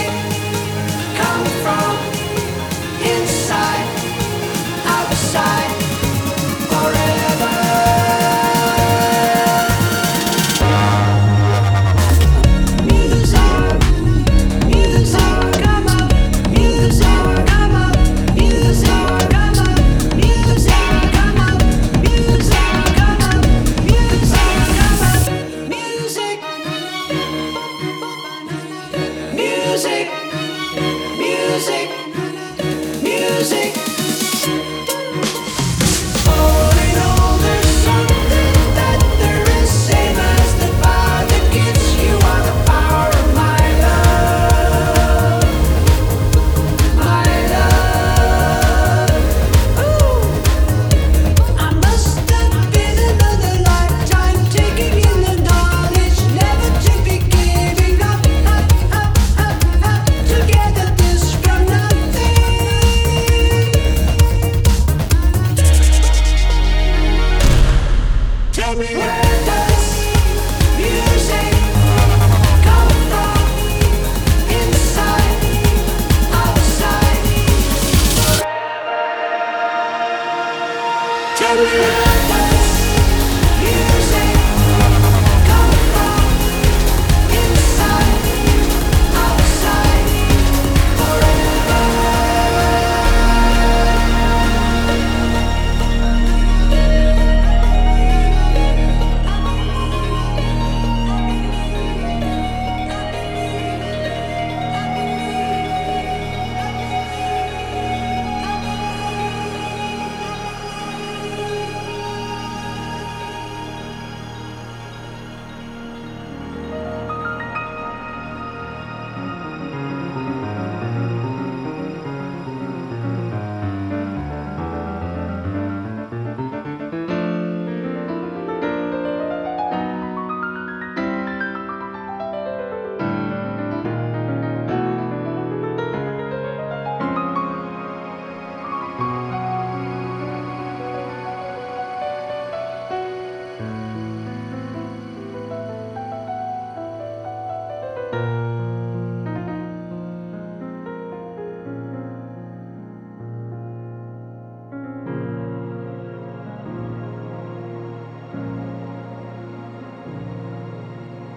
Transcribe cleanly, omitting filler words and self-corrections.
music come from inside, outside, forever. Music, music, come up, music, come up, music, come up, music, come up, music, come up, music, come up, music, music, music, music. All in all, there's something that there is, same as the fire that gives you all the power of my love, my love. Ooh, I must have been another lifetime, taking in the knowledge, never to be giving up, together this from nothing. Tell me, where does music come from? Inside, outside, forever. Tell me.